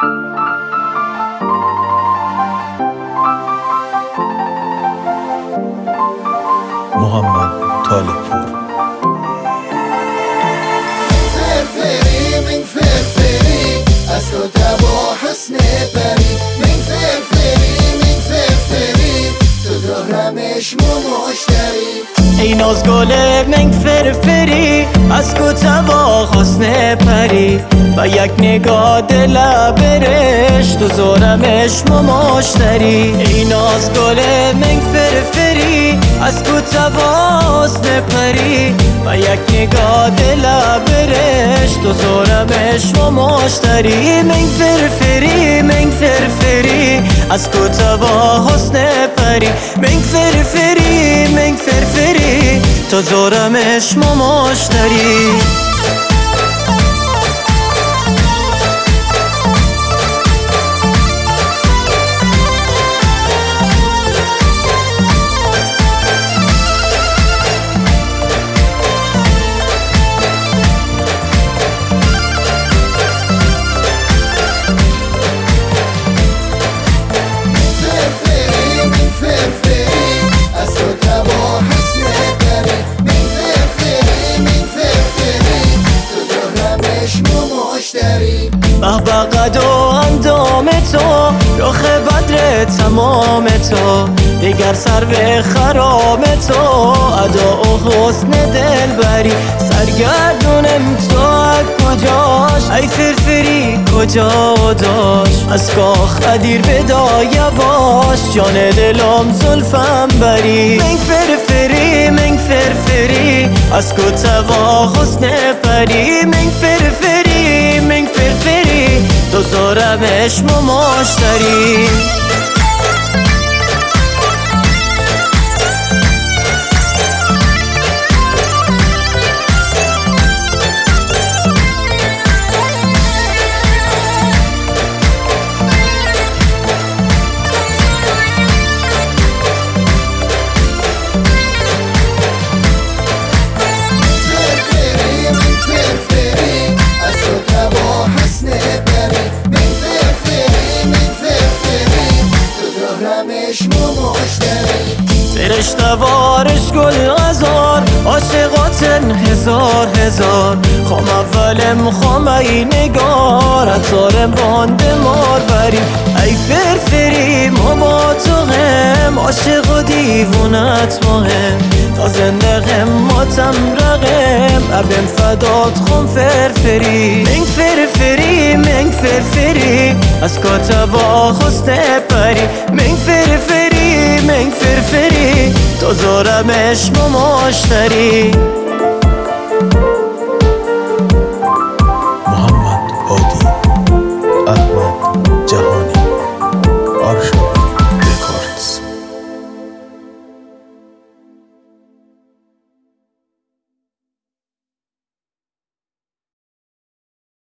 محمد طالبپور. فرفری من فرفری از تو تبا حسن پری، من فرفری تو زهرمش مشتری. ای ناز گله من فرفری از کو توا حسن پری، و یک نگاه دل برش تو زورمش مشتری. ای ناز گله من فرفری از کو توا حسن پری، و یک نگاه دل برش تو زورمش مشتری. من فرفری از کو توا حسن پری، من فرفری تو زورمش مشتری. به قد و اندام تو، رخ بدر تمام تو، دیگر سرو خرام تو، ادا و حسن دلبری. سرگردونم تو کجاش، ای فرفری کجا داشت، از کاخ ادیر بدا یواش، جان دلم زلفم بری. من فرفری از کو توا حسن پری، من فرفری تو زورمش مشتری. فرشته وارش گل غزار، عاشقاتن هزار هزار، خم اولم خم ای نگار، اتارم بانده ماروری. ای فرفری ما با تو غم، عاشق و دیوونت مهم، تا زنده غم ماتم رقم، ابن فدات خم فرفری. من فرفری از کاتبا حسن پری، من فرفری تو زورمش مشتری.